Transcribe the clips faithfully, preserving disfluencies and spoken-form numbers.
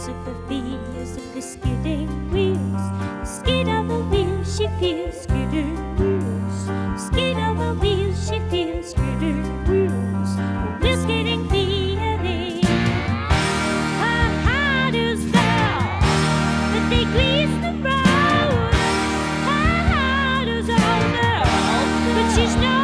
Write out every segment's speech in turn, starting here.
wheels of her fears of the skidding wheels. Skid over wheels, she feels skidding wheels. Skid over wheels, she feels skidding wheels. Wheels skidding feeling. Her heart is down, but they grease the road. Her heart is all down, but she's no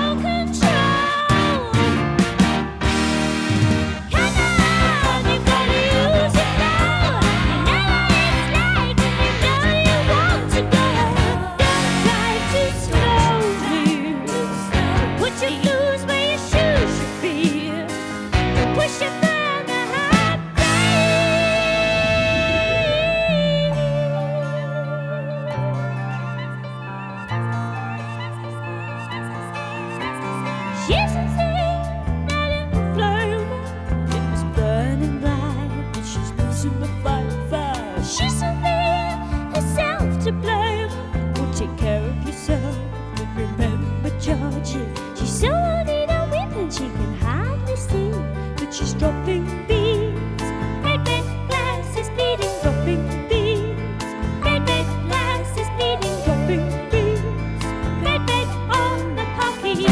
She's a thing that in the flame. It was burning bright, but she's losing the fight fast. She's a thing, herself to blame. Well, take care of yourself, but remember Georgie. She's so old in a whip and she can hardly see, but she's dropping beads. Red, red glasses bleeding, dropping beads. Red, red glasses bleeding, dropping beads. Red, red on the pocket.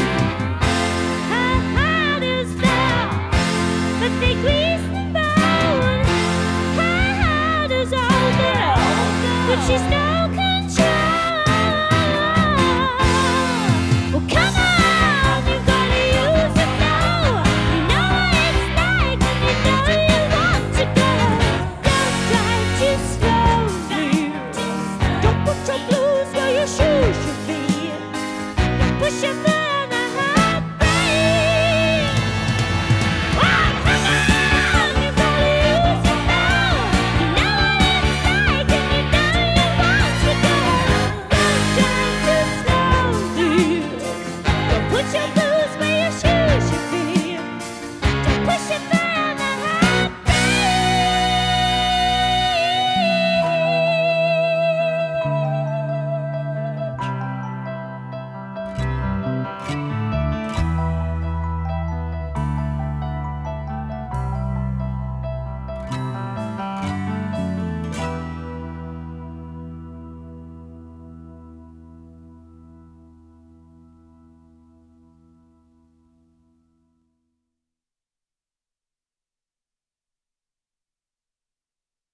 But they grease the road. Her heart is all down, but she's not.